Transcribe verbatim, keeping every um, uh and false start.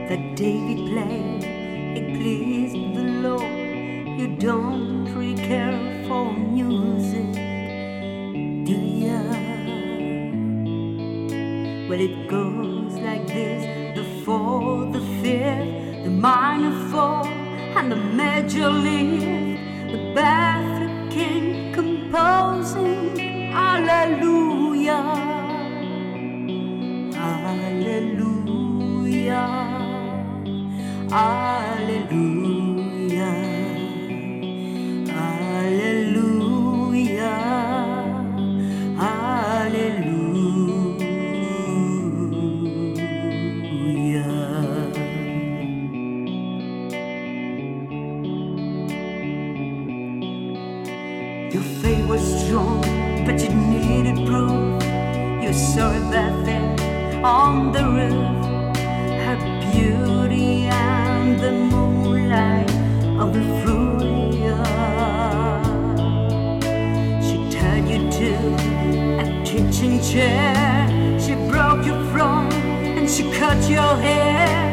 that David played, it pleased the Lord. You don't really care for music, do ya? Well, it goes like this: the fourth, the fifth, the minor fourth, and the major lift. The baffled king composing, hallelujah, hallelujah, hallelujah, hallelujah, hallelujah. Your faith was strong, but you needed proof. You saw a Bethel on the roof, her beauty and the moonlight of the Furia. She tied you to a kitchen chair, she broke your throne and she cut your hair.